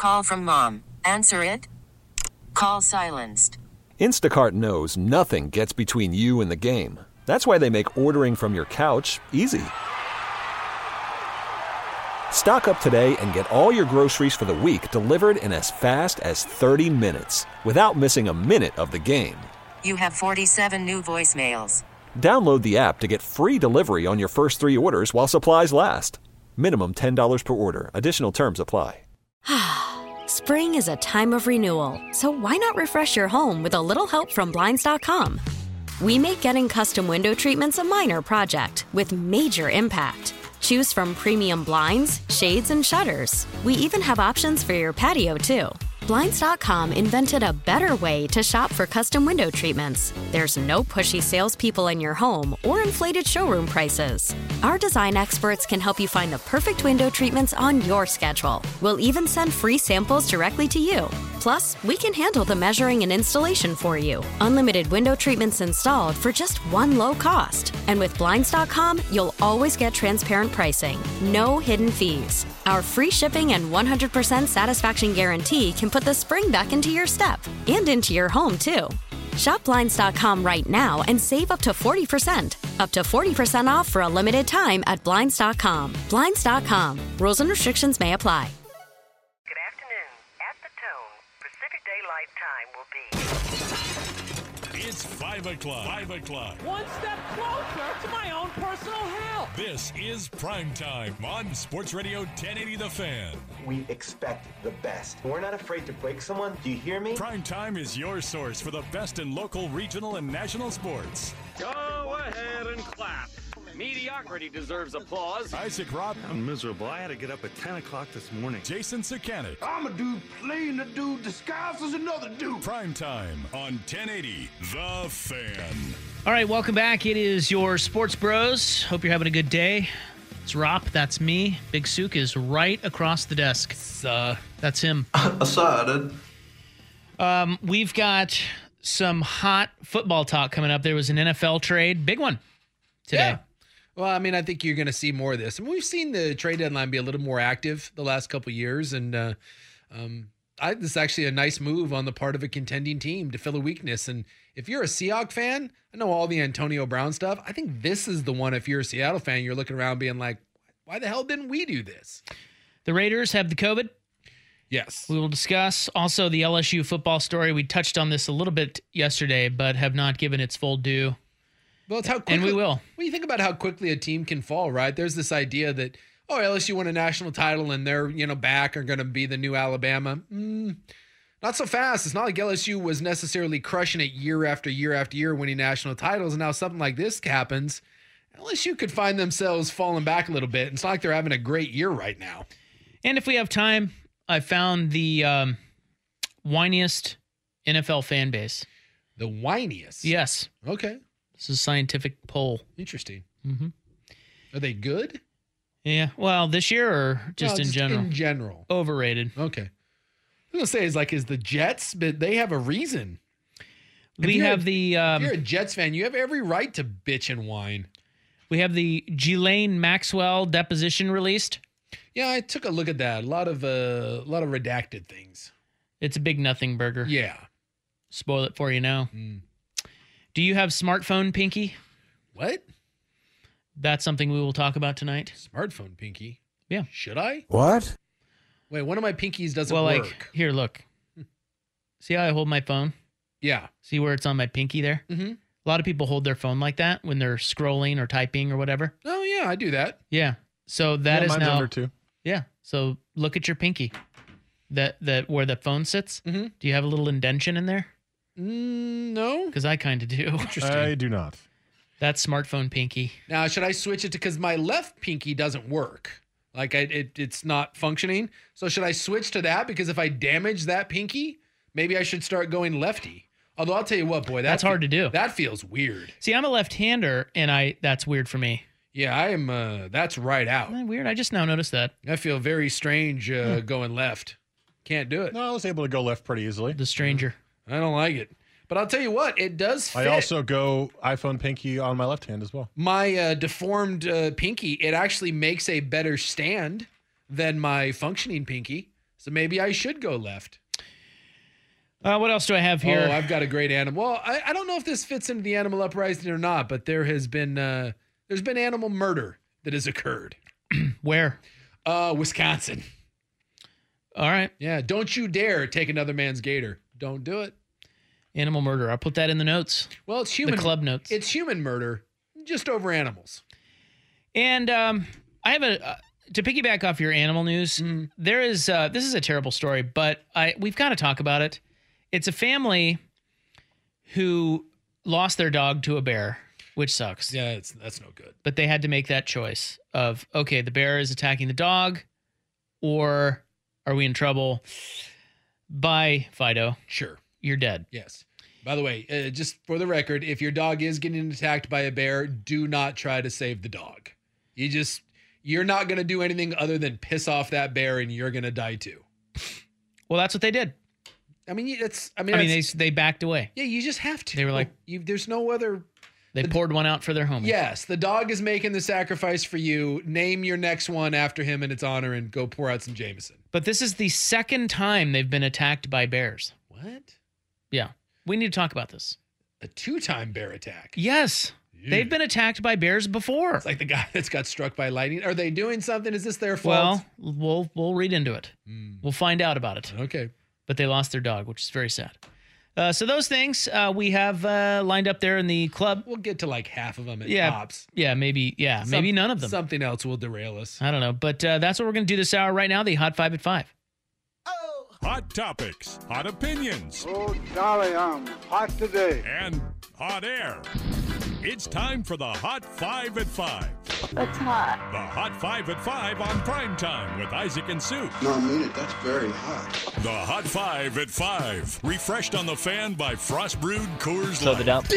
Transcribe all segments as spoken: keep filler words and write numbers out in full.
Call from mom. Answer it. Call silenced. Instacart knows nothing gets between you and the game. That's why they make ordering from your couch easy. Stock up today and get all your groceries for the week delivered in as fast as thirty minutes without missing a minute of the game. You have forty-seven new voicemails. Download the app to get free delivery on your first three orders while supplies last. Minimum ten dollars per order. Additional terms apply. Spring is a time of renewal, so why not refresh your home with a little help from Blinds dot com? We make getting custom window treatments a minor project with major impact. Choose from premium blinds, shades, and shutters. We even have options for your patio, too. Blinds dot com invented a better way to shop for custom window treatments. There's no pushy salespeople in your home or inflated showroom prices. Our design experts can help you find the perfect window treatments on your schedule. We'll even send free samples directly to you. Plus, we can handle the measuring and installation for you. Unlimited window treatments installed for just one low cost. And with Blinds dot com, you'll always get transparent pricing. No hidden fees. Our free shipping and one hundred percent satisfaction guarantee can put the spring back into your step and into your home, too. Shop Blinds dot com right now and save up to forty percent. Up to forty percent off for a limited time at Blinds dot com. Blinds dot com. Rules and restrictions may apply. Good afternoon. At the tone, Pacific Daylight Time will be... It's five o'clock. Five o'clock. One step closer to my own personal hell. This is Prime Time on Sports Radio ten eighty The Fan. We expect the best. We're not afraid to break someone. Do you hear me? Prime Time is your source for the best in local, regional, and national sports. Go ahead and clap. Mediocrity deserves applause. Isaac Robb. I'm miserable. I had to get up at ten o'clock this morning. Jason Sakanik. I'm a dude playing a dude disguised as another dude. Prime Time on ten eighty The Fan. All right, welcome back. It is your Sports Bros. Hope you're having a good day. It's Rop. That's me. Big Sook is right across the desk. Uh, that's him. I saw it. Um, we've got some hot football talk coming up. There was an N F L trade. Big one today. Yeah. Well, I mean, I think you're going to see more of this. I mean, we've seen the trade deadline be a little more active the last couple of years, and uh, um, I, this is actually a nice move on the part of a contending team to fill a weakness. And if you're a Seahawks fan, I know all the Antonio Brown stuff. I think this is the one, if you're a Seattle fan, you're looking around being like, why the hell didn't we do this? The Raiders have the COVID. Yes. We will discuss also the L S U football story. We touched on this a little bit yesterday, but have not given its full due. Well, it's how quickly, and we will. When you think about how quickly a team can fall, right? There's this idea that, oh, L S U won a national title and they're, you know, back are going to be the new Alabama. Mm, not so fast. It's not like L S U was necessarily crushing it year after year after year, winning national titles. And now something like this happens. L S U could find themselves falling back a little bit. It's not like they're having a great year right now. And if we have time, I found the um, whiniest N F L fan base. The whiniest? Yes. Okay. This is a scientific poll. Interesting. Mm-hmm. Are they good? Yeah. Well, this year or just no, in just general? In general. Overrated. Okay. I was going to say, is like, is the Jets, but they have a reason. We have a, the... Um, if you're a Jets fan, you have every right to bitch and whine. We have the Ghislaine Maxwell deposition released. Yeah, I took a look at that. A lot of uh, a lot of redacted things. It's a big nothing burger. Yeah. Spoil it for you now. Mm. Do you have smartphone pinky? What? That's something we will talk about tonight. Smartphone pinky? Yeah. Should I? What? Wait, one of my pinkies doesn't well, work. Like, here, look. See how I hold my phone? Yeah. See where it's on my pinky there? Mm-hmm. A lot of people hold their phone like that when they're scrolling or typing or whatever. Oh, yeah, I do that. Yeah. So that yeah, is mine's now... under too. Yeah. So look at your pinky. That that where the phone sits. Mm-hmm. Do you have a little indention in there? Mm, no. Because I kind of do. Interesting. I do not. That's smartphone pinky. Now, should I switch it to, because my left pinky doesn't work. Like, I, it, it's not functioning. So should I switch to that? Because if I damage that pinky, maybe I should start going lefty. Although I'll tell you what, boy, that that's hard fe- to do. That feels weird. See, I'm a left-hander, and I that's weird for me. Yeah, I am. Uh, that's right out. Isn't that weird? I just now noticed that. I feel very strange uh, Hmm. going left. Can't do it. No, I was able to go left pretty easily. The stranger. I don't like it. But I'll tell you what, it does fit. I also go iPhone pinky on my left hand as well. My uh, deformed uh, pinky, it actually makes a better stand than my functioning pinky. So maybe I should go left. Uh, what else do I have here? Oh, I've got a great animal. Well, I, I don't know if this fits into the animal uprising or not, but there has been uh, there's been animal murder that has occurred. Where? Uh, Wisconsin. All right. Yeah, don't you dare take another man's gator. Don't do it. Animal murder. I'll put that in the notes. Well, it's human. The club notes. It's human murder, just over animals. And um, I have a uh, to piggyback off your animal news. Mm. There is uh, this is a terrible story, but I we've got to talk about it. It's a family who lost their dog to a bear, which sucks. Yeah, it's, that's no good. But they had to make that choice of, okay, the bear is attacking the dog, or are we in trouble? Bye, Fido. Sure. You're dead. Yes. By the way, uh, just for the record, if your dog is getting attacked by a bear, do not try to save the dog. You just, you're not going to do anything other than piss off that bear and you're going to die too. Well, that's what they did. I mean, it's, I mean, I mean, they, they backed away. Yeah, you just have to. They were like, you, there's no other. They the, poured one out for their homie. Yes. The dog is making the sacrifice for you. Name your next one after him in its honor and go pour out some Jameson. But this is the second time they've been attacked by bears. What? Yeah. We need to talk about this. A two-time bear attack. Yes. Ew. They've been attacked by bears before. It's like the guy that's got struck by lightning. Are they doing something? Is this their fault? Well, we'll we'll read into it. Mm. We'll find out about it. Okay. But they lost their dog, which is very sad. Uh, so those things uh, we have uh, lined up there in the club. We'll get to like half of them at yeah, tops. Yeah, maybe. Yeah, Some, maybe none of them. Something else will derail us. I don't know. But uh, that's what we're going to do this hour right now. The Hot Five at Five. Oh. Hot topics, hot opinions. Oh, golly, I'm hot today. And hot air. It's time for the Hot Five at Five. That's hot. The Hot Five at Five on Prime Time with Isaac and Sue. No, I mean it. That's very hot. The Hot Five at Five. Refreshed on the fan by Frost Brewed Coors Slow it down.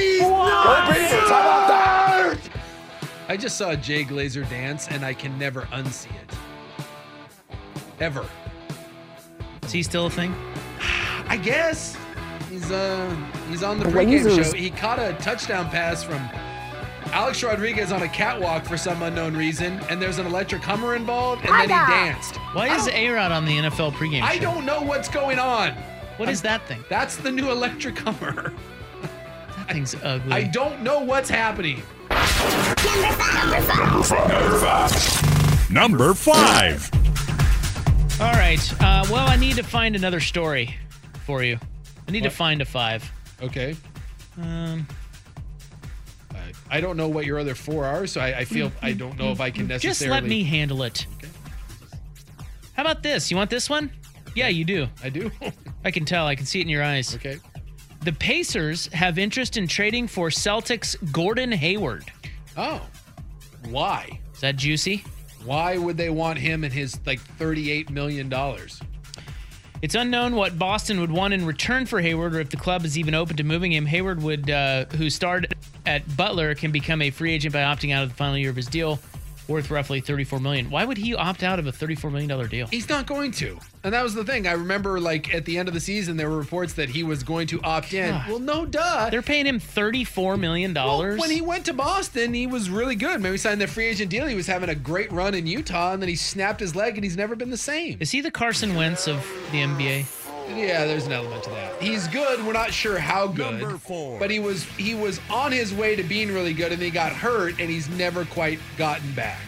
I just saw Jay Glazer dance, and I can never unsee it. Ever. Is he still a thing? I guess. He's uh he's on the pregame show. He caught a touchdown pass from Alex Rodriguez on a catwalk for some unknown reason, and there's an electric Hummer involved, and then he danced. Why is A-Rod on the N F L pregame show? I don't know what's going on. What I'm, is that thing? That's the new electric Hummer. That thing's ugly. I don't know what's happening. Number five. Number five. Number five. All right. Uh, well, I need to find another story for you. I need what? to find a five. Okay. Um, I, I don't know what your other four are, so I, I feel I don't know if I can necessarily. Just let me handle it. Okay. How about this? You want this one? Yeah, you do. I do. I can tell. I can see it in your eyes. Okay. The Pacers have interest in trading for Celtics' Gordon Hayward. Oh. Why? Is that juicy? Why would they want him and his like thirty-eight million dollars? It's unknown what Boston would want in return for Hayward, or if the club is even open to moving him. Hayward, would, uh, who starred at Butler, can become a free agent by opting out of the final year of his deal, worth roughly thirty-four million dollars. Why would he opt out of a thirty-four million dollars deal? He's not going to. And that was the thing. I remember, like, at the end of the season, there were reports that he was going to opt in. God. Well, no duh. They're paying him thirty-four million dollars. Well, when he went to Boston, he was really good. Maybe he signed the free agent deal. He was having a great run in Utah, and then he snapped his leg, and he's never been the same. Is he the Carson Wentz of the N B A? Yeah, there's an element to that. He's good. We're not sure how good. Number four. But he was he was on his way to being really good, and then he got hurt, and he's never quite gotten back.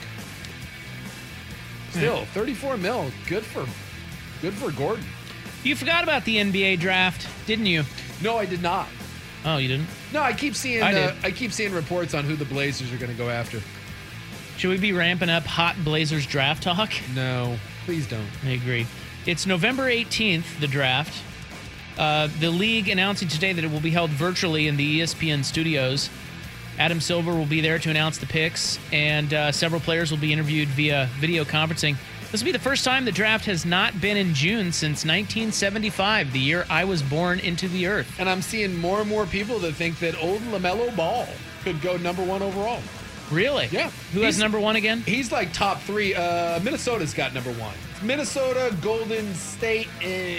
Still, thirty-four mil. Good for good for Gordon. You forgot about the N B A draft, didn't you? No, I did not. Oh, you didn't? No, I keep seeing I, uh, I keep seeing reports on who the Blazers are going to go after. Should we be ramping up hot Blazers draft talk? No, please don't. I agree. It's November eighteenth, the draft. Uh, the league announcing today that it will be held virtually in the E S P N studios. Adam Silver will be there to announce the picks, and uh, several players will be interviewed via video conferencing. This will be the first time the draft has not been in June since nineteen seventy-five, the year I was born into the earth. And I'm seeing more and more people that think that old LaMelo Ball could go number one overall. Really? Yeah. Who has number one again? He's like top three. Uh, Minnesota's got number one. Minnesota, Golden State, eh,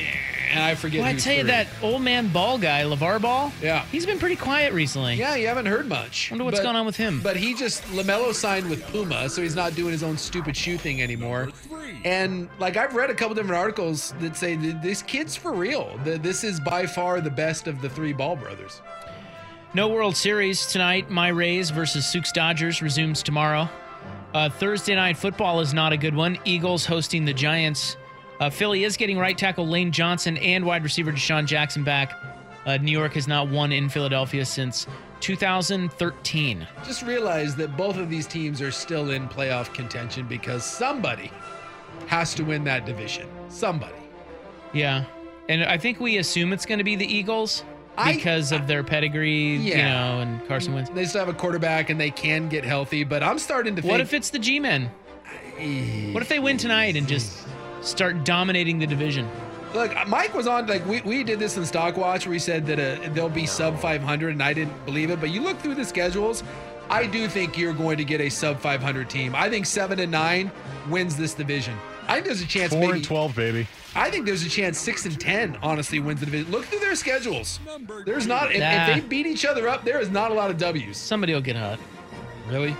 and I forget. Well, I who's tell you, three. that old man ball guy, LeVar Ball, Yeah. he's been pretty quiet recently. Yeah, you haven't heard much. Wonder what's But- going on with him. But he just, LaMelo signed with Puma, so he's not doing his own stupid shoe thing anymore. And like I've read a couple different articles that say that this kid's for real. That this is by far the best of the three Ball brothers. No World Series tonight. My Rays versus Soux Dodgers resumes tomorrow. Uh, Thursday night football is not a good one. Eagles hosting the Giants. Uh, Philly is getting right tackle Lane Johnson and wide receiver Deshaun Jackson back. Uh, New York has not won in Philadelphia since two thousand thirteen. Just realize that both of these teams are still in playoff contention because somebody has to win that division. Somebody. Yeah. And I think we assume it's going to be the Eagles because I, of their pedigree, yeah. you know, and Carson Wentz. They still have a quarterback and they can get healthy, but I'm starting to think. What if it's the G-Men? What if they win tonight and just start dominating the division? Look, Mike was on, like, we, we did this in Stock Watch where he said that uh, they'll be sub five hundred, and I didn't believe it. But you look through the schedules, I do think you're going to get a sub five hundred team. I think seven and nine wins this division. I think there's a chance Four maybe. and twelve, baby. I think there's a chance six and ten, honestly, wins the division. Look through their schedules. There's not, if, Nah. if they beat each other up, there is not a lot of W's. Somebody will get hot. Really?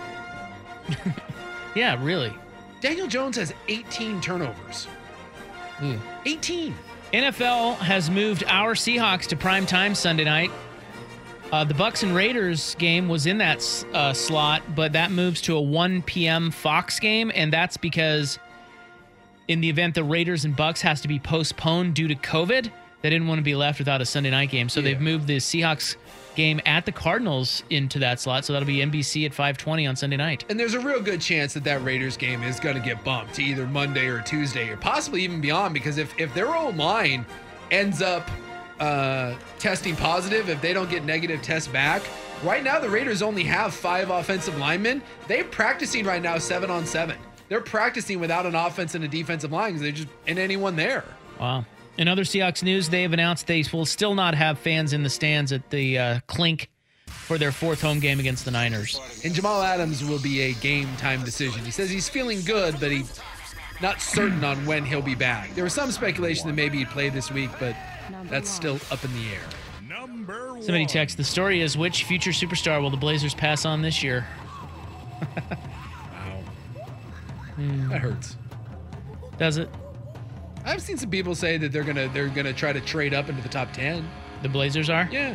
Yeah, really. Daniel Jones has eighteen turnovers. Ooh. eighteen. N F L has moved our Seahawks to prime time Sunday night. Uh, the Bucks and Raiders game was in that uh, slot, but that moves to a one p.m. Fox game, and that's because in the event the Raiders and Bucks has to be postponed due to COVID, they didn't want to be left without a Sunday night game, so Yeah. they've moved the Seahawks game at the Cardinals into that slot, so that'll be N B C at five twenty on Sunday night. And there's a real good chance that that Raiders game is going to get bumped to either Monday or Tuesday or possibly even beyond, because if, if their old line ends up uh, testing positive, if they don't get negative tests back, right now the Raiders only have five offensive linemen. They're practicing right now seven on seven. They're practicing without an offense and a defensive line because they're just in anyone there. Wow. In other Seahawks news, they have announced they will still not have fans in the stands at the uh, Clink for their fourth home game against the Niners. And Jamal Adams will be a game time decision. He says he's feeling good, but he's not certain on when he'll be back. There was some speculation that maybe he'd play this week, but that's still up in the air. Number one. Somebody text, the story is, which future superstar will the Blazers pass on this year? Wow. That hurts. Does it? I've seen some people say that they're gonna they're gonna try to trade up into the top ten. The Blazers are? Yeah.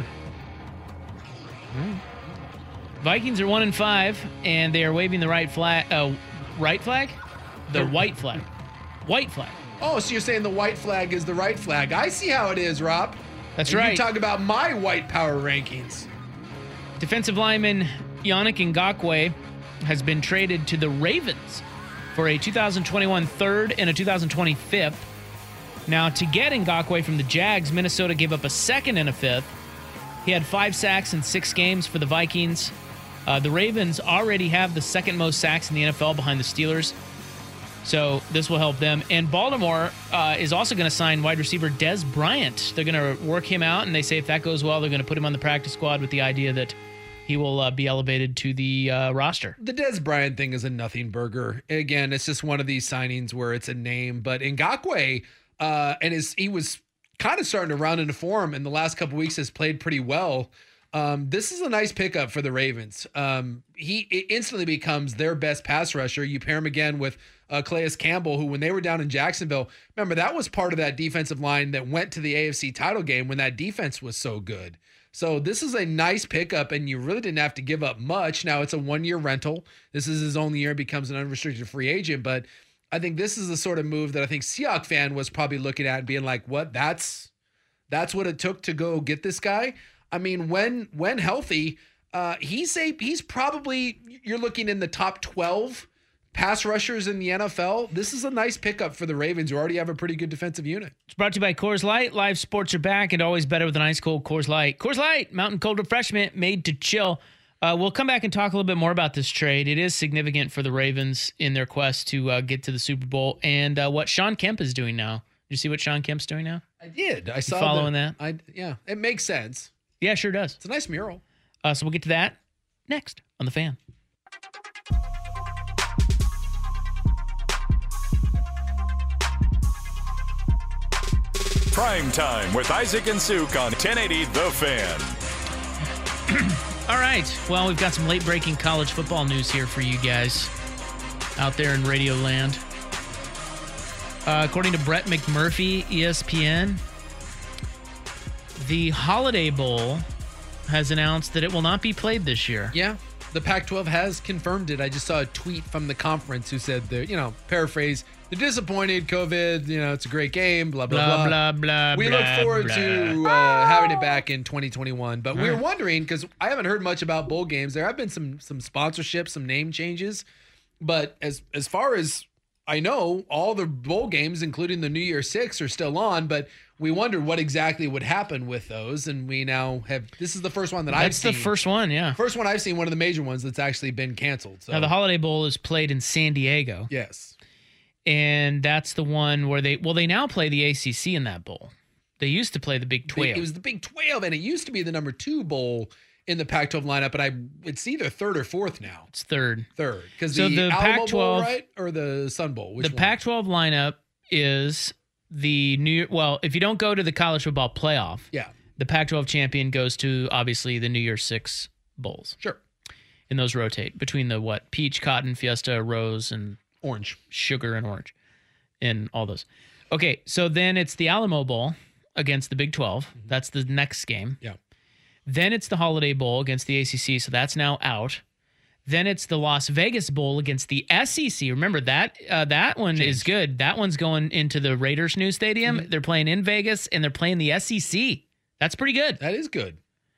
Vikings are one and five, and they are waving the right flag. Uh, right flag? The The- white flag. White flag. Oh, so you're saying the white flag is the right flag? I see how it is, Rob. That's And right. You talk about my white power rankings. Defensive lineman Yannick Ngakoue has been traded to the Ravens for a two thousand twenty-one third and a two thousand twenty fifth. Now, to get Ngakoue from the Jags, Minnesota gave up a second and a fifth. He had five sacks in six games for the Vikings. Uh, the Ravens already have the second most sacks in the N F L behind the Steelers. So this will help them. And Baltimore uh, is also going to sign wide receiver Des Bryant. They're going to work him out, and they say if that goes well, they're going to put him on the practice squad with the idea that he will uh, be elevated to the uh, roster. The Des Bryant thing is a nothing burger. Again, it's just one of these signings where it's a name. But Ngakoue, uh, and his, he was kind of starting to round into form in the last couple weeks, has played pretty well. Um, this is a nice pickup for the Ravens. Um, he it instantly becomes their best pass rusher. You pair him again with uh, Calais Campbell, who when they were down in Jacksonville, remember that was part of that defensive line that went to the A F C title game when that defense was so good. So this is a nice pickup, and you really didn't have to give up much. Now it's a one-year rental. This is his only year, becomes an unrestricted free agent, but I think this is the sort of move that I think Seahawks fan was probably looking at and being like, what? That's that's what it took to go get this guy? I mean, when when healthy, uh, he's a he's probably, you're looking in the top twelve pass rushers in the N F L. This is a nice pickup for the Ravens, who already have a pretty good defensive unit. It's brought to you by Coors Light. Live sports are back, and always better with an ice cold Coors Light. Coors Light, mountain cold refreshment made to chill. Uh, we'll come back and talk a little bit more about this trade. It is significant for the Ravens in their quest to uh, get to the Super Bowl, and uh, what Sean Kemp is doing now. Did you see what Sean Kemp's doing now? I did. I saw you following the, that. I yeah, it makes sense. Yeah, sure does. It's a nice mural. Uh, so we'll get to that next on The Fan. Prime Time with Isaac and Suk on ten eighty The Fan. All right. Well, we've got some late-breaking college football news here for you guys out there in Radio Land. Uh, according to Brett McMurphy, E S P N, the Holiday Bowl has announced that it will not be played this year. Yeah, the Pac twelve has confirmed it. I just saw a tweet from the conference who said, they're, you know, paraphrase, they're disappointed, COVID, you know, it's a great game, blah, blah, Blah, blah. blah, blah, We blah, look forward blah. to uh, having it back in twenty twenty-one. But we we're Huh. wondering, because I haven't heard much about bowl games. There have been some some sponsorships, some name changes. But as as far as I know, all the bowl games, including the New Year's Six, are still on. But we wondered what exactly would happen with those. And we now have, this is the first one that I've That's seen. the first one, yeah. First one I've seen, one of the major ones that's actually been canceled. So. Now, the Holiday Bowl is played in San Diego. Yes. And that's the one where they, well, they now play the A C C in that bowl. They used to play the Big twelve. It was the Big twelve, and it used to be the number two bowl in the Pac twelve lineup, but I it's either third or fourth now. It's third. Third. Because So the, the Alamo Pac twelve, Bowl, right? Or the Sun Bowl? Which the one? Pac twelve lineup is the New, well, if you don't go to the college football playoff, Yeah. the Pac twelve champion goes to, obviously, the New Year's Six bowls. Sure. And those rotate between the, what, peach, cotton, fiesta, rose, and Orange. sugar and orange, and all those. Okay, so then it's the Alamo Bowl against the Big twelve. Mm-hmm. That's the next game. Yeah. Then it's the Holiday Bowl against the A C C, so that's now out. Then it's the Las Vegas Bowl against the S E C. Remember, that uh, that one Changed. is good. That one's going into the Raiders' new stadium. Mm-hmm. They're playing in Vegas, and they're playing the S E C. That's pretty good. That is good.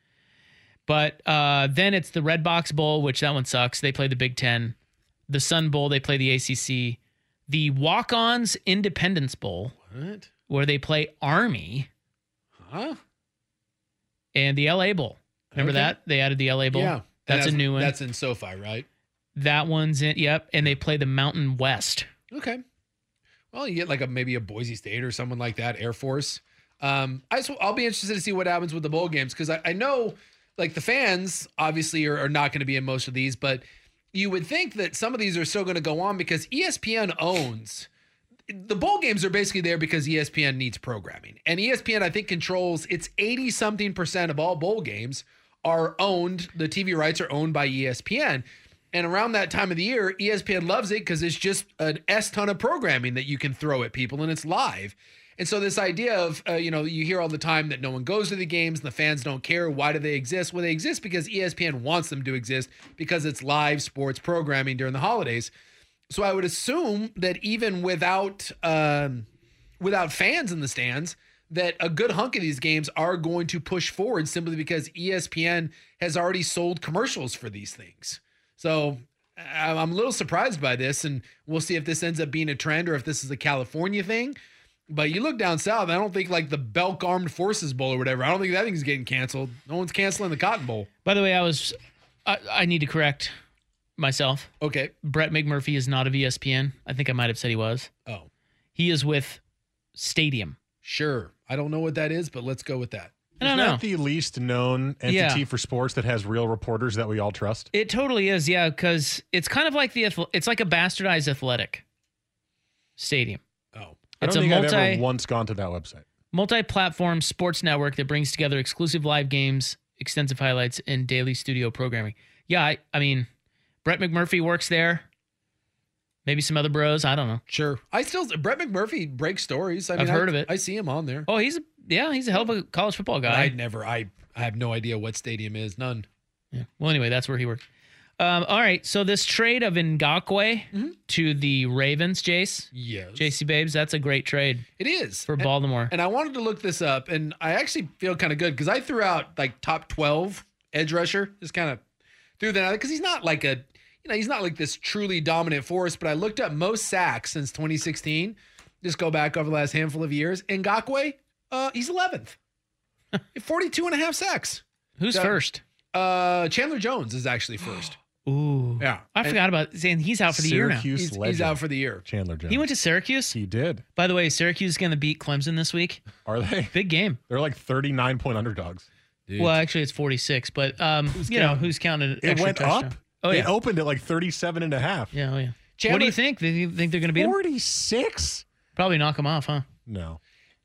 But uh, then it's the Red Box Bowl, which that one sucks. They play the Big Ten. The Sun Bowl, they play the A C C. The Walk-Ons Independence Bowl, What? where they play Army. Huh? And the L A Bowl. Remember Okay. that? They added the L A Bowl. Yeah. That's, that's a new one. That's in SoFi, right? That one's in, yep. And they play the Mountain West. Okay. Well, you get like a maybe a Boise State or someone like that, Air Force. Um, I just, I'll be interested to see what happens with the bowl games, because I, I know like the fans obviously are, are not going to be in most of these, but you would think that some of these are still going to go on because E S P N owns the bowl games are basically there because E S P N needs programming. And E S P N, I think, controls it's eighty something percent of all bowl games are owned. The T V rights are owned by E S P N. And around that time of the year, E S P N loves it because it's just an S ton of programming that you can throw at people and it's live. And so this idea of, uh, you know, you hear all the time that no one goes to the games and the fans don't care. Why do they exist? Well, they exist because E S P N wants them to exist because it's live sports programming during the holidays. So I would assume that even without um, without fans in the stands, that a good hunk of these games are going to push forward simply because E S P N has already sold commercials for these things. So I'm a little surprised by this, and we'll see if this ends up being a trend or if this is a California thing. But you look down south, I don't think like the Belk Armed Forces Bowl or whatever, I don't think that thing's getting canceled. No one's canceling the Cotton Bowl. By the way, I was, I, I need to correct myself. Okay. Brett McMurphy is not of E S P N. I think I might have said he was. Oh. He is with Stadium. Sure. I don't know what that is, but let's go with that. I don't Isn't know. that the least known entity Yeah. for sports that has real reporters that we all trust? It totally is, yeah, because it's kind of like the, athl- it's like a bastardized athletic stadium. Oh. I It's don't a think multi, I've ever once gone to that website. multi-platform sports network that brings together exclusive live games, extensive highlights, and daily studio programming. Yeah, I, I mean, Brett McMurphy works there. Maybe some other bros. I don't know. Sure. I still, Brett McMurphy breaks stories. I mean, I've heard I, of it. I see him on there. Oh, he's a, yeah, he's a hell of a college football guy. I'd never, I, I have no idea what stadium is. None. Yeah. Well, anyway, that's where he works. Um, all right. So this trade of Ngakoue mm-hmm. to the Ravens, Jace. Yes. J C Babes, that's a great trade. It is. For and, Baltimore. And I wanted to look this up, and I actually feel kind of good because I threw out like top twelve edge rusher. Just kind of threw that out because he's not like a, you know, he's not like this truly dominant force, but I looked up most sacks since twenty sixteen. Just go back over the last handful of years. Ngakoue, uh, he's eleventh. forty-two and a half sacks. Who's so, first? Uh, Chandler Jones is actually first. Ooh. Yeah. I and forgot about saying he's out for the year now. Syracuse He's, legend, he's out for the year. Chandler Jones. He went to Syracuse? He did. By the way, Syracuse is going to beat Clemson this week. Are they? Big game. They're like thirty-nine point underdogs. Dude. Well, actually, it's forty-six, but um, Who's you counting? know, who's counted? It went touchdown. up. Oh, yeah. It opened at like thirty-seven and a half. Yeah, oh, yeah. Chandler, what do you think? Do you think they're going to beat him? forty-six? Probably knock him off, huh? No.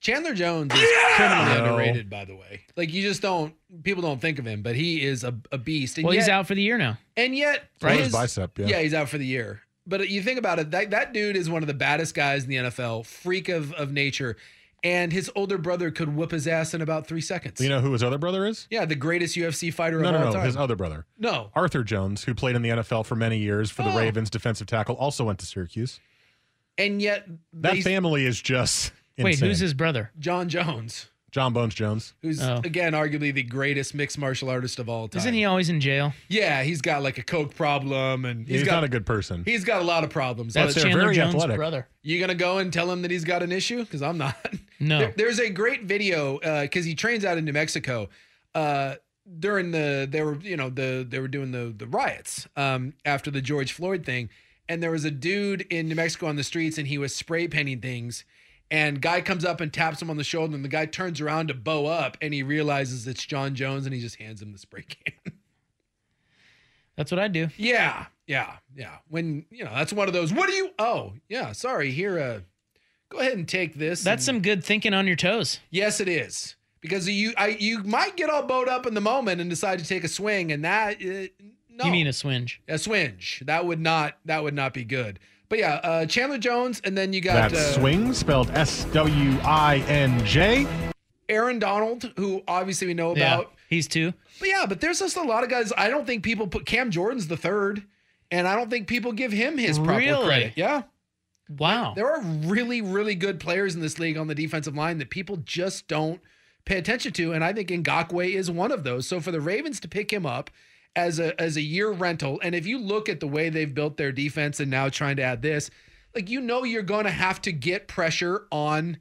Chandler Jones is criminally underrated, by the way. Like, you just don't, people don't think of him, but he is a, a beast. And well, yet, he's out for the year now. And yet, Right? his His bicep, yeah. Yeah, he's out for the year. But you think about it, that, that dude is one of the baddest guys in the N F L, freak of, of nature. And his older brother could whoop his ass in about three seconds. You know who his other brother is? Yeah, the greatest U F C fighter No, of no, all no. time. His other brother. No. Arthur Jones, who played in the N F L for many years for the Oh. Ravens, defensive tackle, also went to Syracuse. And yet, That they- family is just Wait, insane. who's his brother? John Jones, John Bones Jones. who's, Oh. again, arguably the greatest mixed martial artist of all time. Isn't he always in jail? Yeah, he's got like a coke problem, and He's, he's got not a good person. he's got a lot of problems. That's But they're Chandler very Jones' athletic. brother. you gonna go and tell him that he's got an issue? Because I'm not. No. There- there's a great video because he trains out in New Mexico. Uh, during the they were you know the they were doing the the riots um, after the George Floyd thing, and there was a dude in New Mexico on the streets, and he was spray painting things. And guy comes up and taps him on the shoulder, and the guy turns around to bow up, and he realizes it's John Jones, and he just hands him the spray can. That's what I do. Yeah, yeah, yeah. When, you know, that's one of those, what do you, oh, yeah, sorry, here, uh, go ahead and take this. That's and- some good thinking on your toes. Yes, it is. Because you I, you might get all bowed up in the moment and decide to take a swing, and that, uh, no. You mean a swinge? A swinge. That would not, that would not be good. But yeah, uh, Chandler Jones, and then you got That uh, swing, spelled S W I N J. Aaron Donald, who obviously we know Yeah, about. he's two. But yeah, but there's just a lot of guys. I don't think people put Cam Jordan's the third, and I don't think people give him his proper Really? credit. Yeah. Wow. There are really, really good players in this league on the defensive line that people just don't pay attention to, and I think Ngakoue is one of those. So for the Ravens to pick him up as a as a year rental, and if you look at the way they've built their defense and now trying to add this, like, you know, you're going to have to get pressure on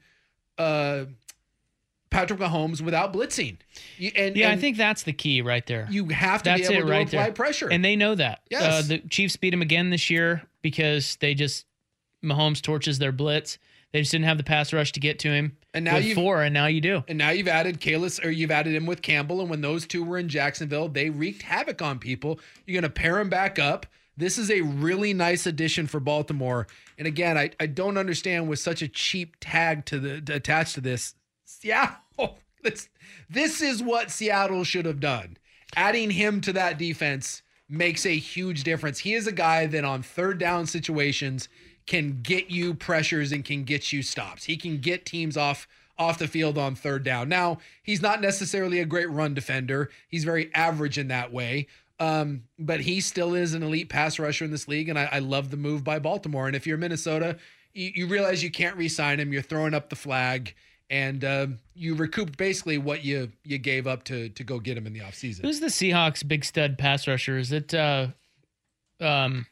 uh, Patrick Mahomes without blitzing. You, and, yeah, and I think that's the key right there. you have to That's be it able to right apply there. pressure. And they know that. Yes. Uh, the Chiefs beat them again this year because they just, Mahomes torches their blitz. They just didn't have the pass rush to get to him. And now with you've- four, and now you do. And now you've added Kalis, or you've added him with Campbell. And when those two were in Jacksonville, they wreaked havoc on people. You're going to pair them back up. This is a really nice addition for Baltimore. And again, I, I don't understand with such a cheap tag to the to, attached to this. Seattle, this, this is what Seattle should have done. Adding him to that defense makes a huge difference. He is a guy that on third down situations can get you pressures and can get you stops. He can get teams off off the field on third down. Now, he's not necessarily a great run defender. He's very average in that way. Um, but he still is an elite pass rusher in this league, and I, I love the move by Baltimore. And if you're Minnesota, you, you realize you can't re-sign him. You're throwing up the flag, and uh, you recouped basically what you you gave up to to go get him in the offseason. Who's the Seahawks' big stud pass rusher? Is it, uh, um,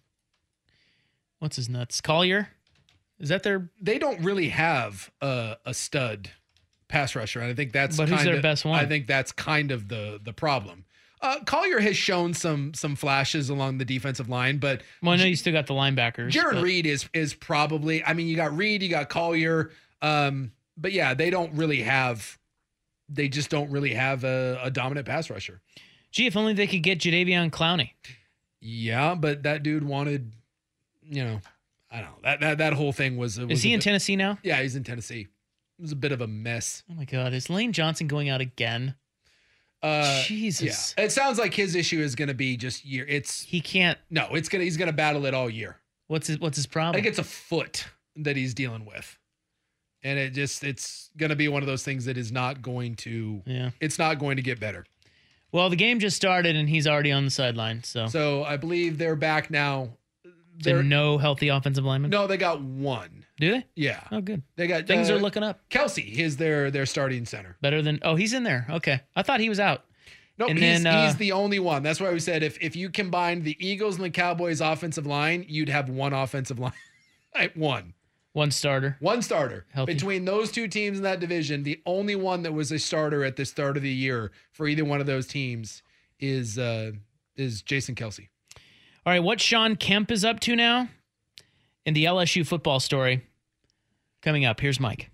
what's his nuts? Collier? Is that their? They don't really have a, a stud pass rusher, and I think that's But who's kind their of, best one? I think that's kind of the the problem. Uh, Collier has shown some some flashes along the defensive line, but Well, I know you still got the linebackers. Jaron but- Reed is is probably. I mean, you got Reed, you got Collier, um, but yeah, they don't really have. They just don't really have a, a dominant pass rusher. Gee, if only they could get Jadeveon Clowney. Yeah, but that dude wanted, you know, I don't know. That that that whole thing was. was Is he a in bit- Tennessee now? Yeah, he's in Tennessee. It was a bit of a mess. Oh my God, is Lane Johnson going out again? Uh, Jesus. Yeah. It sounds like his issue is going to be just year. It's He can't. no. It's gonna. He's gonna battle it all year. What's his What's his I problem? think it's a foot that he's dealing with, and it just it's going to be one of those things that is not going to. Yeah. It's not going to get better. Well, the game just started and he's already on the sideline. So, So I believe they're back now. so They're no healthy offensive lineman. no. They got one. Do they? Yeah. Oh, good. They got Things uh, are looking up. Kelsey is their their starting center. Better than. Oh, he's in there. Okay, I thought he was out. No, And he's, then, uh, he's the only one. That's why we said if if you combine the Eagles and the Cowboys offensive line, you'd have one offensive line. Right, one. One starter. One starter. Healthy. Between those two teams in that division, the only one that was a starter at the start of the year for either one of those teams is uh, is Jason Kelsey. All right, what Sean Kemp is up to now in the L S U football story coming up. Here's Mike.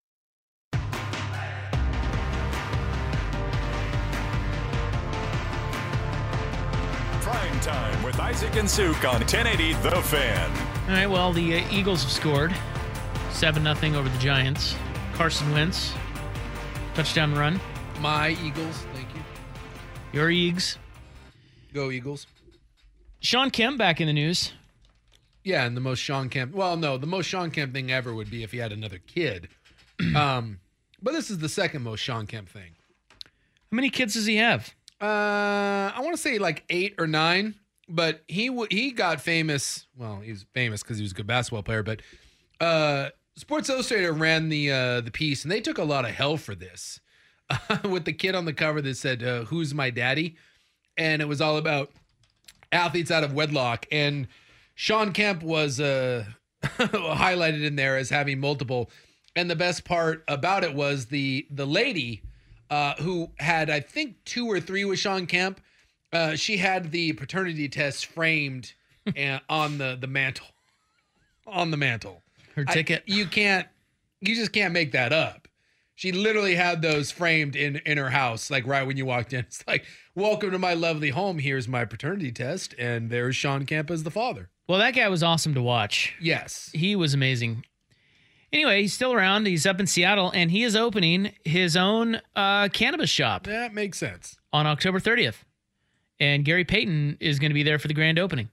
Prime time with Isaac and Suk on ten eighty The Fan. All right, well, the uh, Eagles have scored seven nothing over the Giants. Carson Wentz. Touchdown run. My Eagles. Thank you. Your Eags. Go Eagles. Sean Kemp back in the news. Yeah, and the most Sean Kemp. Well, no, the most Sean Kemp thing ever would be if he had another kid. um, but this is the second most Sean Kemp thing. How many kids does he have? Uh, I want to say like eight or nine. But he w- he got famous. Well, he was famous because he was a good basketball player. But uh, Sports Illustrated ran the uh, the piece, and they took a lot of hell for this. With the kid on the cover that said, uh, "Who's my daddy?" And it was all about athletes out of wedlock. And Sean Kemp was uh, highlighted in there as having multiple. And the best part about it was the the lady uh, who had, I think, two or three with Sean Kemp. Uh, she had the paternity test framed and on the, the mantle. On the mantle. Her ticket. I, you can't, you just can't make that up. She literally had those framed in, in her house, like right when you walked in. It's like, welcome to my lovely home. Here's my paternity test. And there's Sean Kemp as the father. Well, that guy was awesome to watch. Yes. He was amazing. Anyway, he's still around. He's up in Seattle, and he is opening his own uh, cannabis shop. That makes sense. On October thirtieth. And Gary Payton is going to be there for the grand opening.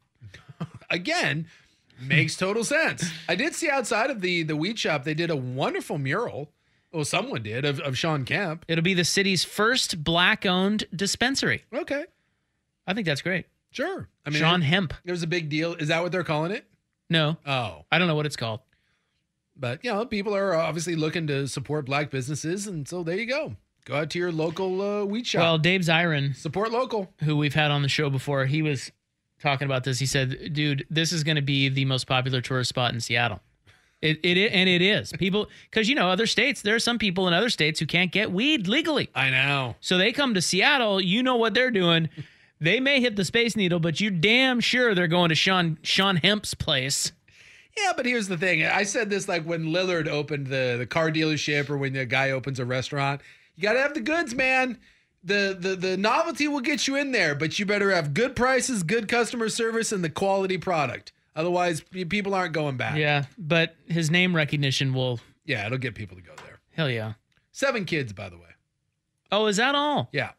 Again, makes total sense. I did see outside of the, the weed shop, they did a wonderful mural. Well, someone did, of, of Sean Kemp. It'll be the city's first black-owned dispensary. Okay. I think that's great. Sure. I mean, Sean Hemp. There's a big deal. Is that what they're calling it? No. Oh. I don't know what it's called. But, you know, people are obviously looking to support black businesses, and so there you go. Go out to your local uh, weed shop. Well, Dave Zirin, support local, who we've had on the show before, he was talking about this. He said, dude, this is going to be the most popular tourist spot in Seattle. It, it And it is. People, because, you know, other states, there are some people in other states who can't get weed legally. I know. So they come to Seattle, you know what they're doing. They may hit the Space Needle, but you damn sure they're going to Sean Sean Hemp's place. Yeah, but here's the thing. I said this like when Lillard opened the, the car dealership or when the guy opens a restaurant. You got to have the goods, man. The, the the novelty will get you in there, but you better have good prices, good customer service, and the quality product. Otherwise, people aren't going back. Yeah, but his name recognition will... Yeah, it'll get people to go there. Hell yeah. Seven kids, by the way. Oh, is that all? Yeah.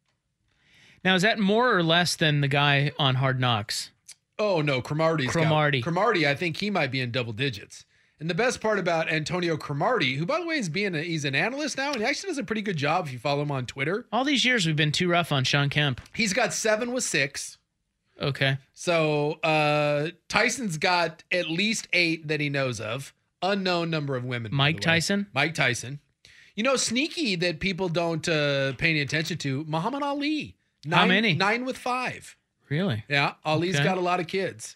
Now, is that more or less than the guy on Hard Knocks? Oh, no, Cromartie's Cromartie. got... Cromartie, I think he might be in double digits. And the best part about Antonio Cromartie, who, by the way, is being a, he's an analyst now, and he actually does a pretty good job if you follow him on Twitter. All these years we've been too rough on Sean Kemp. He's got seven with six. Okay. So uh, Tyson's got at least eight that he knows of. Unknown number of women. Mike Tyson? Mike Tyson. You know, sneaky that people don't uh, pay any attention to, Muhammad Ali. Nine, How many? Nine with five. Really? Yeah. Ali's Okay. got a lot of kids.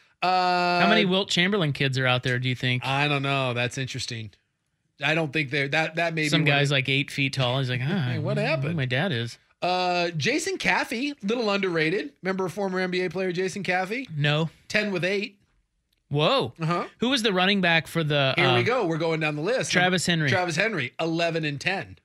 Uh, How many Wilt Chamberlain kids are out there, do you think? I don't know. That's interesting. I don't think they're that. That may be Some one guy's of- like eight feet tall. He's like, ah, Hey, what I don't know happened? who my dad is. Uh, Jason Caffey, little underrated. Remember former N B A player Jason Caffey? No. Ten with eight. Whoa. Uh-huh. Who was the running back for the... Here uh, we go. We're going down the list. Travis Henry. Travis Henry, eleven and ten.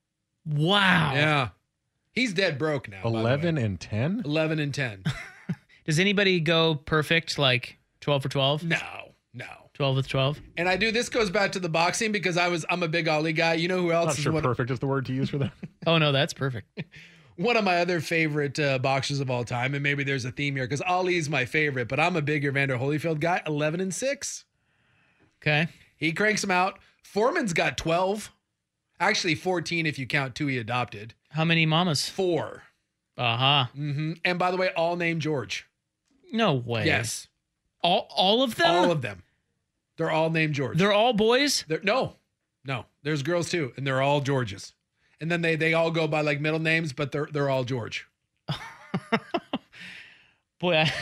Wow. Yeah. He's dead broke now. by the way. eleven and ten? eleven and ten. Does anybody go perfect, like twelve for twelve? No, no. twelve with twelve? And I do, this goes back to the boxing because I was, I'm a big Ali guy. You know who else Not is sure one, perfect is the word to use for that. Oh, no, that's perfect. one of my other favorite uh, boxers of all time? And maybe there's a theme here because Ali's my favorite, but I'm a big Evander Holyfield guy. eleven and six. Okay. He cranks them out. Foreman's got twelve. Actually, fourteen if you count two he adopted. How many mamas? Four. Uh-huh. Mm-hmm. And by the way, all named George. No way. Yes. All all of them? All of them. They're all named George. They're all boys? They're, no, no. There's girls too, and they're all Georges. And then they they all go by like middle names, but they're they're all George. Boy, I...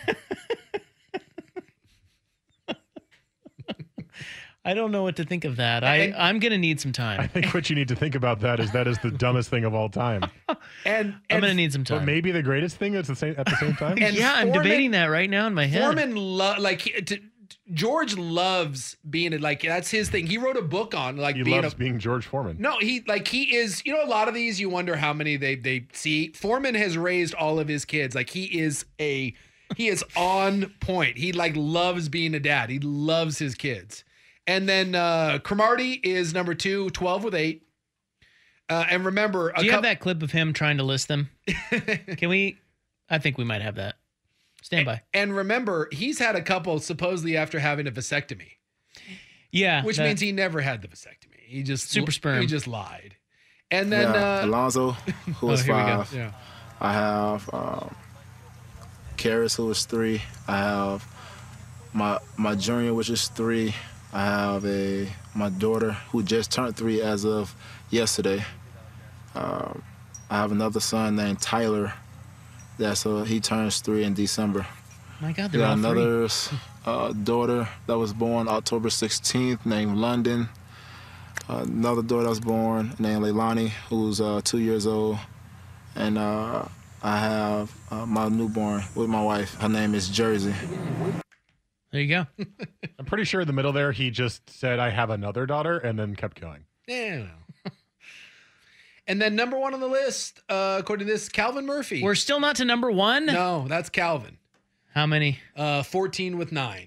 I don't know what to think of that. I, And- I'm going to need some time. I think what you need to think about that is that is the dumbest thing of all time. And, I'm and going to need some time. But maybe the greatest thing at the same at the same time. And yeah, I'm Foreman- debating that right now in my head. Foreman lo- like he- to, George loves being a, like that's his thing. He wrote a book on like he being loves a, being George Foreman. No, he like he is, you know, a lot of these you wonder how many they they see. Foreman has raised all of his kids. Like he is a he is on point. He like loves being a dad. He loves his kids. And then uh, Cromartie is number two, twelve with eight. Uh, and remember, do you have that clip of him trying to list them? Can we? I think we might have that. Stand by. And remember, he's had a couple supposedly after having a vasectomy. Yeah, which that, means he never had the vasectomy. He just super sperm. He just lied. And then yeah, uh, Alonzo, who was oh, here five. We go. Yeah. I have um, Karis, who was three. I have my my junior, which is three. I have a my daughter who just turned three as of yesterday. Um, I have another son named Tyler. That's uh, he turns three in December. My God, they're got all another three. uh, daughter that was born October sixteenth named London. Uh, another daughter that was born named Leilani, who's uh, two years old. And uh, I have uh, my newborn with my wife. Her name is Jersey. There you go. I'm pretty sure in the middle there, he just said, I have another daughter, and then kept going. Yeah. And then number one on the list, uh, according to this, Calvin Murphy. We're still not to number one? No, that's Calvin. How many? Uh, fourteen with nine.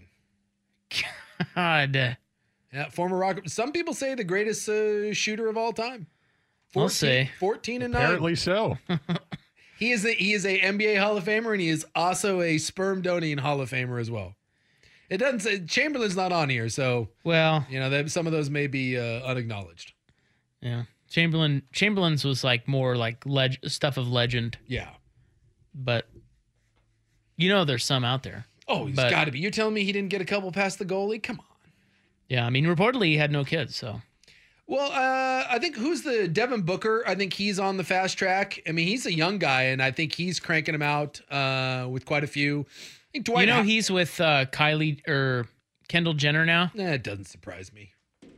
God. Yeah, former Rocket. Some people say the greatest uh, shooter of all time. fourteen, I'll say. fourteen and Apparently nine. so. He is a, he is a N B A Hall of Famer, and he is also a Spermdonian Hall of Famer as well. It doesn't say Chamberlain's not on here, so well, you know, that some of those may be uh, unacknowledged. Yeah, Chamberlain Chamberlain's was like more like leg- stuff of legend. Yeah, but you know, there's some out there. Oh, he's got to be. You're telling me he didn't get a couple past the goalie? Come on. Yeah, I mean, reportedly he had no kids, so. Well, uh, I think who's the Devin Booker? I think he's on the fast track. I mean, he's a young guy, and I think he's cranking them out uh, with quite a few. I think Dwight you know, ha- he's with uh, Kylie or Kendall Jenner now. Nah, it doesn't surprise me.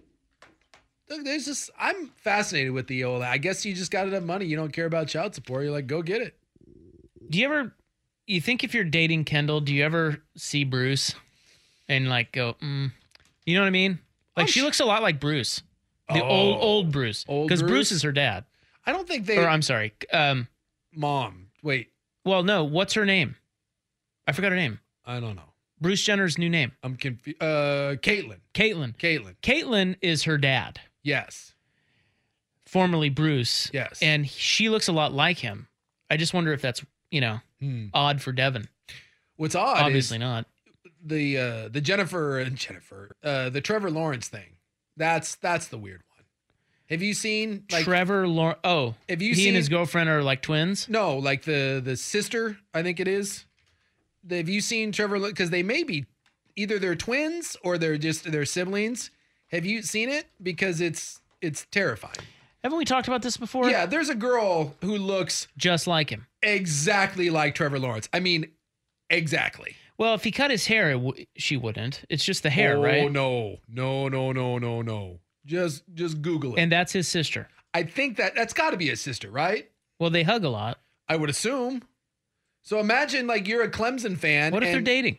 Look, there's just I'm fascinated with the old. I guess you just got enough money. You don't care about child support. You're like, go get it. Do you ever? You think if you're dating Kendall, do you ever see Bruce and like go, mm, you know what I mean? Like I'm she sh- looks a lot like Bruce, the Oh. old old Bruce, Old because Bruce? Bruce is her dad. I don't think they. Or I'm sorry, um, Mom. Wait, well, no. What's her name? I forgot her name. I don't know. Bruce Jenner's new name. I'm confused. Uh, Caitlyn. Caitlyn. Caitlyn. Caitlyn is her dad, Yes. formerly Bruce. Yes. And she looks a lot like him. I just wonder if that's, you know, Hmm. odd for Devin. What's odd? Obviously is not. The uh, the Jennifer and Jennifer uh, the Trevor Lawrence thing. That's that's the weird one. Have you seen like Trevor Lawrence? Oh, Have you he seen and his girlfriend are like twins? No, like the the sister, I think it is. Have you seen Trevor? Because they may be either they're twins or they're just they're siblings. Have you seen it? Because it's it's terrifying. Haven't we talked about this before? Yeah, there's a girl who looks just like him, exactly like Trevor Lawrence. I mean, exactly. Well, if he cut his hair, it w- she wouldn't. It's just the hair, oh, right? Oh no, no, no, no, no, no. Just just Google it. And that's his sister. I think that that's got to be his sister, right? Well, they hug a lot. I would assume. So imagine like you're a Clemson fan. What if and, they're dating?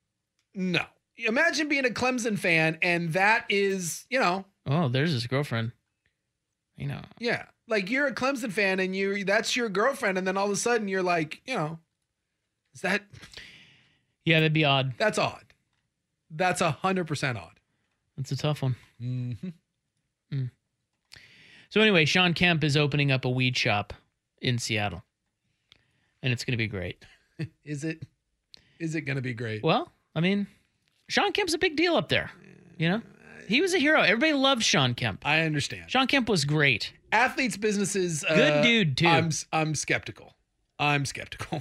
No. Imagine being a Clemson fan and that is, you know. Oh, there's his girlfriend. You know. Yeah. Like you're a Clemson fan and you that's your girlfriend and then all of a sudden you're like, you know, is that Yeah, that'd be odd. That's odd. That's a hundred percent odd. That's a tough one. Mm-hmm. Mm. So anyway, Sean Kemp is opening up a weed shop in Seattle, and it's going to be great. Is it? Is it going to be great? Well, I mean, Sean Kemp's a big deal up there. You know, he was a hero. Everybody loved Sean Kemp. I understand. Sean Kemp was great. Athletes' businesses. Uh, Good dude too. I'm I'm skeptical. I'm skeptical.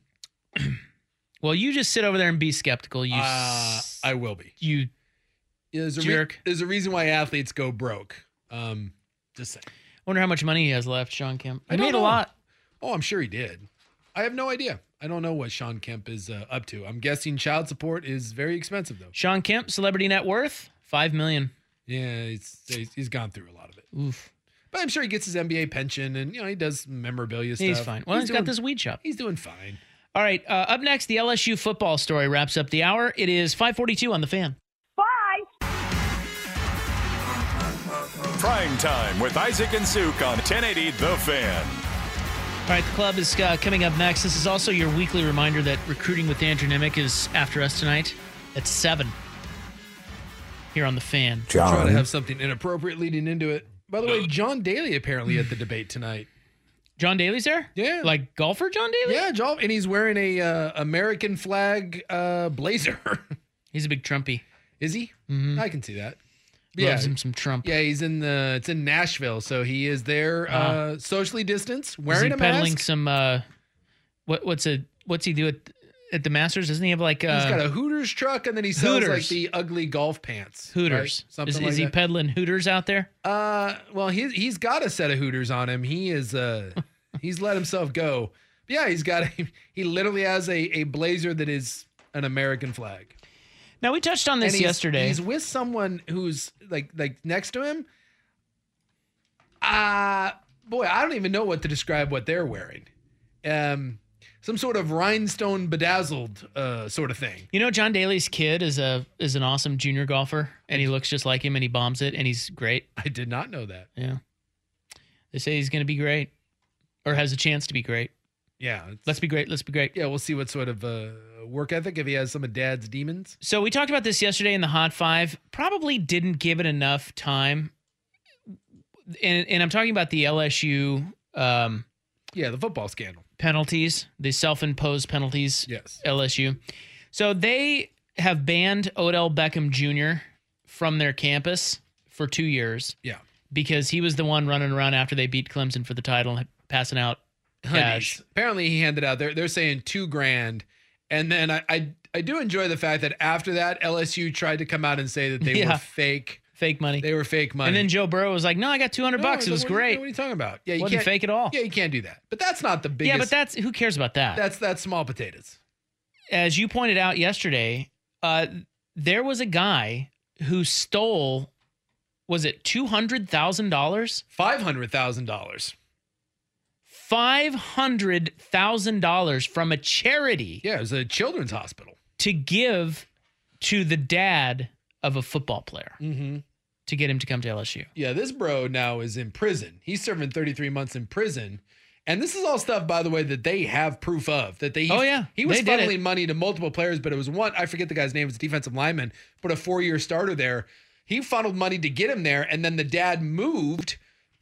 Well, you just sit over there and be skeptical. You, uh, s- I will be. you Yeah, there's a jerk. Re- there's a reason why athletes go broke. Um, just saying. Wonder how much money he has left, Sean Kemp. He I don't made know. a lot. Oh, I'm sure he did. I have no idea. I don't know what Sean Kemp is uh, up to. I'm guessing child support is very expensive, though. Sean Kemp, celebrity net worth five million. Yeah, he's he's, he's gone through a lot of it. Oof. But I'm sure he gets his N B A pension, and you know he does memorabilia stuff. He's fine. Well, he's doing, got this weed shop. He's doing fine. All right. Uh, up next, the L S U football story wraps up the hour. It is five forty-two on the Fan. Prime Time with Isaac and Suk on ten eighty The Fan. All right, the club is uh, coming up next. This is also your weekly reminder that Recruiting with Andrew Nimick is after us tonight at seven. here on The Fan. John. Trying to have something inappropriate leading into it. By the way, John Daly apparently at the debate tonight. John Daly's there? Yeah. Like golfer John Daly? Yeah, John, and he's wearing a uh, American flag uh, blazer. He's a big Trumpy. Is he? Mm-hmm. I can see that. Loves yeah. him some Trump. Yeah, he's in the. It's in Nashville, so he is there, uh, uh, socially distanced, wearing is he a peddling mask. some. Uh, what what's a what's he do at at the Masters? Doesn't he have like? Uh, he's got a Hooters truck, and then he sells Hooters. like the ugly golf pants. Hooters. Right? Something is like is he that. peddling Hooters out there? Uh, well, he he's got a set of Hooters on him. He is uh, he's let himself go. But yeah, he's got a, he literally has a a blazer that is an American flag. Now, we touched on this And he's, yesterday. He's with someone who's like like next to him. Uh boy, I don't even know what to describe what they're wearing. Um, some sort of rhinestone bedazzled uh, sort of thing. You know, John Daly's kid is a is an awesome junior golfer, and he looks just like him, and he bombs it, and he's great. I did not know that. Yeah, they say he's going to be great, or has a chance to be great. Yeah, let's be great. Let's be great. Yeah, we'll see what sort of uh, work ethic if he has some of Dad's demons. So we talked about this yesterday in the Hot Five. Probably didn't give it enough time, and and I'm talking about the L S U. Um, yeah, the football scandal penalties, the self-imposed penalties. Yes, L S U. So they have banned Odell Beckham Junior from their campus for two years. Yeah, because he was the one running around after they beat Clemson for the title, passing out cash. Apparently he handed out, they're, they're saying two grand. And then I, I I do enjoy the fact that after that, L S U tried to come out and say that they Yeah. were fake. Fake money. They were fake money. And then Joe Burrow was like, no, I got two hundred No, bucks. It was what are you- great. What are you talking about? Yeah, you Wasn't can't fake at all. Yeah, you can't do that. But that's not the biggest. Yeah, but that's, who cares about that? That's, that's small potatoes. As you pointed out yesterday, uh, there was a guy who stole, was it two hundred thousand dollars? five hundred thousand dollars. five hundred thousand dollars from a charity. Yeah, it was a children's hospital. To give to the dad of a football player. Mm-hmm. To get him to come to L S U. Yeah, this bro now is in prison. He's serving thirty-three months in prison. And this is all stuff, by the way, that they have proof of. That they Oh, yeah. He was They did funneling it. money to multiple players, but it was one, I forget the guy's name, it's a defensive lineman, but a four-year starter there. He funneled money to get him there, and then the dad moved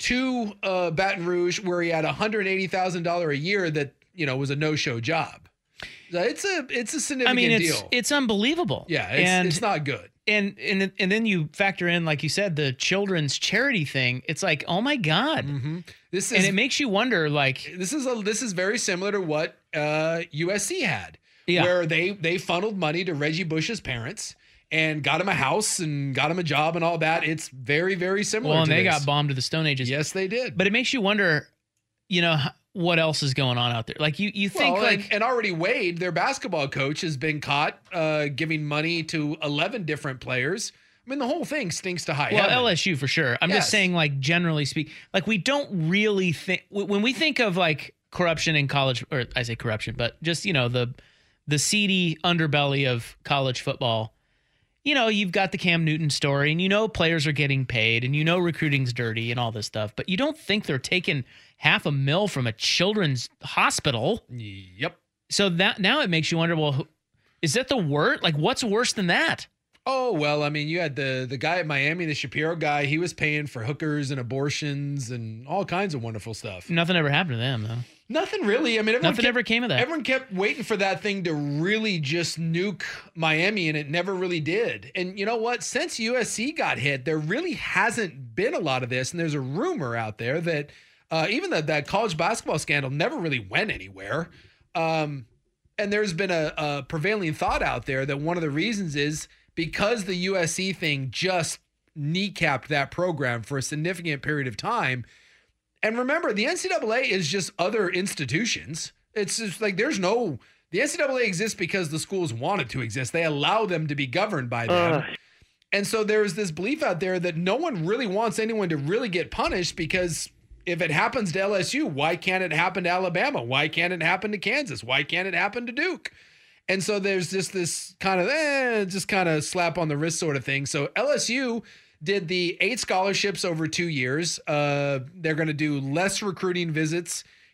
to uh, Baton Rouge where he had one hundred eighty thousand dollars a year that, you know, was a no-show job. So It's a it's a significant I mean, it's, deal. it's unbelievable. Yeah, it's, and, it's not good. And, and and then you factor in, like you said, the children's charity thing. It's like, oh my God. Mm-hmm. This is, and it makes you wonder, like, this is a this is very similar to what uh, U S C had, Yeah. where they they funneled money to Reggie Bush's parents and got him a house and got him a job and all that. It's very very similar. well, and to they this. got bombed to the Stone Ages. Yes, they did. But it makes you wonder, you know, h- what else is going on out there? Like, you, you think, Well, like, and, and already Wade, their basketball coach, has been caught uh, giving money to eleven different players. I mean, the whole thing stinks to high well, heaven. L S U for sure. I'm Yes. just saying, like, generally speak, like, we don't really think, when we think of, like, corruption in college, or I say corruption, but just, you know, the the seedy underbelly of college football, you know, you've got the Cam Newton story, and you know players are getting paid, and you know recruiting's dirty and all this stuff, but you don't think they're taking half a mil from a children's hospital. Yep. So that now it makes you wonder, well, who- is that the worst? Like, what's worse than that? Oh, well, I mean, you had the the guy at Miami, the Shapiro guy. He was paying for hookers and abortions and all kinds of wonderful stuff. Nothing ever happened to them, though. Nothing really. I mean, everyone Nothing kept, ever came of that. Everyone kept waiting for that thing to really just nuke Miami, and it never really did. And you know what? Since U S C got hit, there really hasn't been a lot of this. And there's a rumor out there that uh, even that that college basketball scandal never really went anywhere. Um, and there's been a, a prevailing thought out there that one of the reasons is because the U S C thing just kneecapped that program for a significant period of time. And remember, the N C double A is just other institutions. It's just like there's no, the N C double A exists because the schools want it to exist. They allow them to be governed by them. Uh. And so there's this belief out there that no one really wants anyone to really get punished, because if it happens to L S U, why can't it happen to Alabama? Why can't it happen to Kansas? Why can't it happen to Duke? And so there's just this kind of, eh, just kind of slap on the wrist sort of thing. So L S U did the eight scholarships over two years. Uh, they're going to do less recruiting visits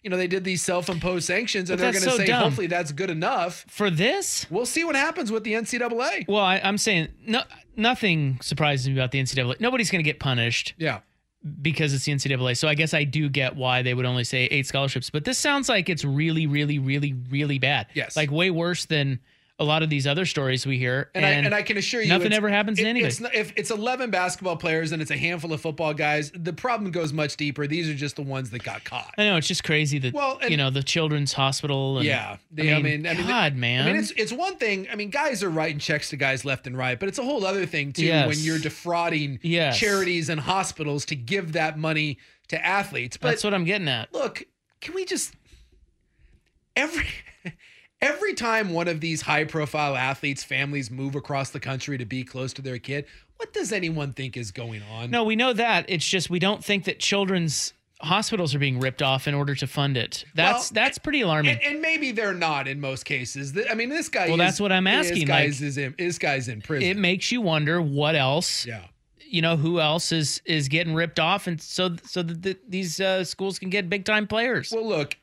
you know, they did these self-imposed sanctions, and But they're going that's to so say, dumb. hopefully that's good enough. For this? We'll see what happens with the N C double A. Well, I, I'm saying no, nothing surprises me about the N C double A. Nobody's going to get punished. Yeah. Because it's the N C double A. So I guess I do get why they would only say eight scholarships. But this sounds like it's really, really, really, really bad. Yes. Like way worse than a lot of these other stories we hear. And, and I and I can assure you, nothing it's- ever happens to it- anybody. It's not, if it's eleven basketball players and it's a handful of football guys, the problem goes much deeper. These are just the ones that got caught. I know, it's just crazy that, Well, and- you know, the Children's Hospital. And, Yeah, I they- mean, I mean, God, man. I mean, it's it's one thing. I mean, guys are writing checks to guys left and right, but it's a whole other thing too Yes. when you're defrauding Yes. charities and hospitals to give that money to athletes. But That's what I'm getting at. look, can we just every every time one of these high-profile athletes' families move across the country to be close to their kid, what does anyone think is going on? No, we know that. It's just we don't think that children's hospitals are being ripped off in order to fund it. That's Well, that's pretty alarming. And, and maybe they're not in most cases. The- I mean, this guy. Well, is, that's what I'm asking, This guy like- is in. This guy's in prison. It makes you wonder what else. Yeah. You know, who else is is getting ripped off, and so so that the, these uh, schools can get big time players. Well, look,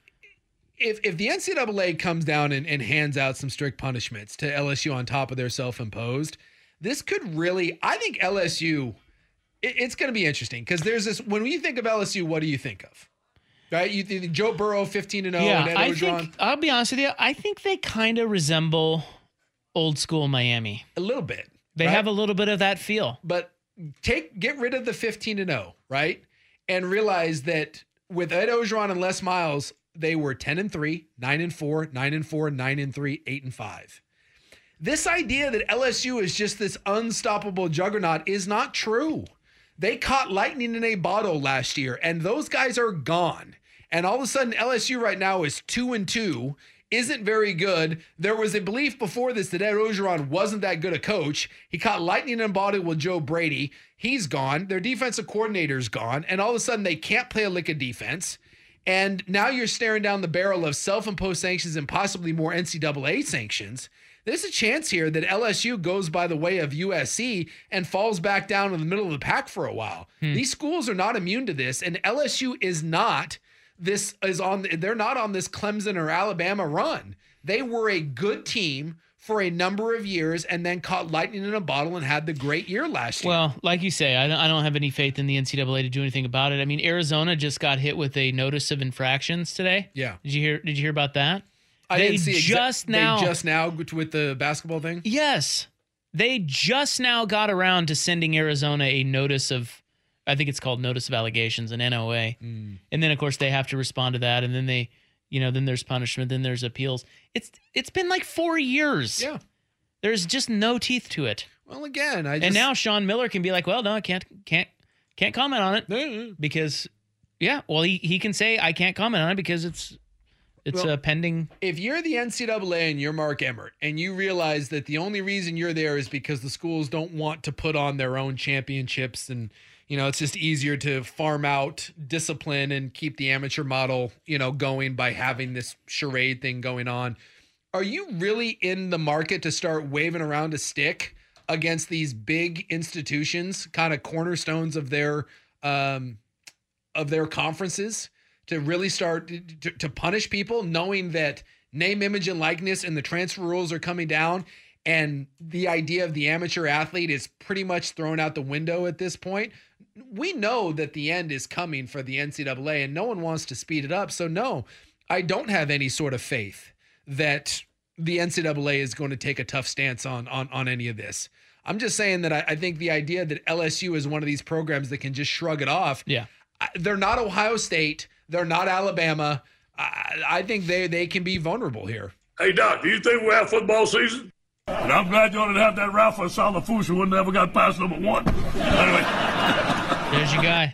if if the N C double A comes down and, and hands out some strict punishments to L S U on top of their self-imposed, this could really, I think L S U, it, it's going to be interesting because there's this, when you think of L S U, what do you think of? Right? You think Joe Burrow fifteen and oh yeah, and Ed I Orgeron? think I'll be honest with you. I think they kind of resemble old school Miami. A little bit. They right? have a little bit of that feel. But take get rid of the fifteen and oh, right? And realize that with Ed Orgeron and Les Miles, they were ten and three, nine and four, nine and four, nine and three, eight and five. This idea that L S U is just this unstoppable juggernaut is not true. They caught lightning in a bottle last year, and those guys are gone. And all of a sudden, L S U right now is two and two, isn't very good. There was a belief before this that Ed Orgeron wasn't that good a coach. He caught lightning in a bottle with Joe Brady. He's gone. Their defensive coordinator's gone. And all of a sudden, they can't play a lick of defense. And now you're staring down the barrel of self-imposed sanctions and possibly more N C double A sanctions. There's a chance here that L S U goes by the way of U S C and falls back down in the middle of the pack for a while. Hmm. These schools are not immune to this, and L S U is not this is on they're not on this Clemson or Alabama run. They were a good team for a number of years and then caught lightning in a bottle and had the great year last year. Well, like you say, I don't, I don't have any faith in the N C double A to do anything about it. I mean, Arizona just got hit with a notice of infractions today. Yeah. Did you hear? Did you hear about that? I they didn't see exa- just now. They just now with the basketball thing. Yes, they just now got around to sending Arizona a notice of, I think it's called notice of allegations, an N O A, Mm. and then of course they have to respond to that, and then they, you know, then there's punishment, then there's appeals. It's it's been like four years. Yeah. There's just no teeth to it. Well, again, I just, And now Sean Miller can be like, well, no, I can't can't can't comment on it because, yeah, well, he, he can say I can't comment on it because it's it's Well, a pending. If you're the N C double A and you're Mark Emmert and you realize that the only reason you're there is because the schools don't want to put on their own championships and, you know, it's just easier to farm out discipline and keep the amateur model, you know, going by having this charade thing going on. Are you really in the market to start waving around a stick against these big institutions, kind of cornerstones of their um, of their conferences, to really start to, to punish people, knowing that name, image, and likeness and the transfer rules are coming down, and the idea of the amateur athlete is pretty much thrown out the window at this point? We know that the end is coming for the N C double A, and no one wants to speed it up. So no, I don't have any sort of faith that the N C double A is going to take a tough stance on on, on any of this. I'm just saying that I, I think the idea that L S U is one of these programs that can just shrug it off. Yeah. I, they're not Ohio State. They're not Alabama. I, I think they, they can be vulnerable here. Hey, Doc, do you think we'll have football season? And I'm glad you didn't have that Ralph Salafusha who never got past number one. Anyway. There's your guy.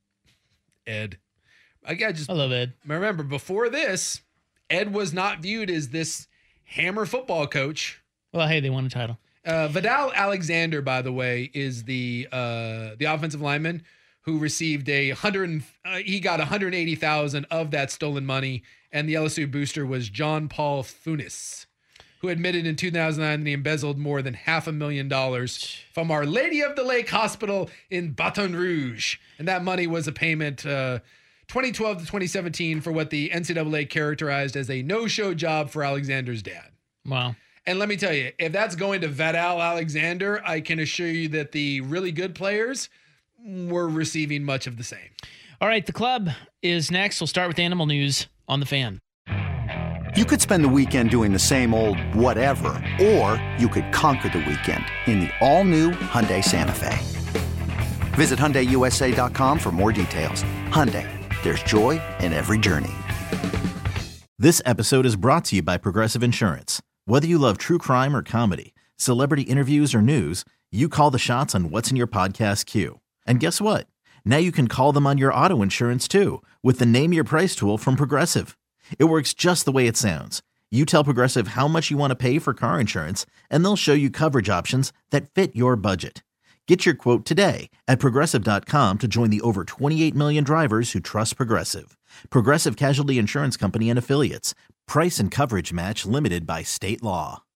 Ed. I, I just I love Ed. Remember, before this, Ed was not viewed as this hammer football coach. Well, hey, they won a title. Uh, Vidal Alexander, by the way, is the uh, the offensive lineman who received a hundred. Uh, he got one hundred eighty thousand of that stolen money, and the L S U booster was John Paul Funis, who admitted in two thousand nine that he embezzled more than half a million dollars from Our Lady of the Lake Hospital in Baton Rouge, and that money was a payment uh, twenty twelve to twenty seventeen for what the N C double A characterized as a no-show job for Alexander's dad. Wow. And let me tell you, if that's going to Vedal Alexander, I can assure you that the really good players were receiving much of the same. All right, the club is next. We'll start with animal news on The Fan. You could spend the weekend doing the same old whatever, or you could conquer the weekend in the all-new Hyundai Santa Fe. Visit Hyundai U S A dot com for more details. Hyundai, there's joy in every journey. This episode is brought to you by Progressive Insurance. Whether you love true crime or comedy, celebrity interviews or news, you call the shots on what's in your podcast queue. And guess what? Now you can call them on your auto insurance too with the Name Your Price tool from Progressive. It works just the way it sounds. You tell Progressive how much you want to pay for car insurance, and they'll show you coverage options that fit your budget. Get your quote today at Progressive dot com to join the over twenty-eight million drivers who trust Progressive. Progressive Casualty Insurance Company and Affiliates. Price and coverage match limited by state law.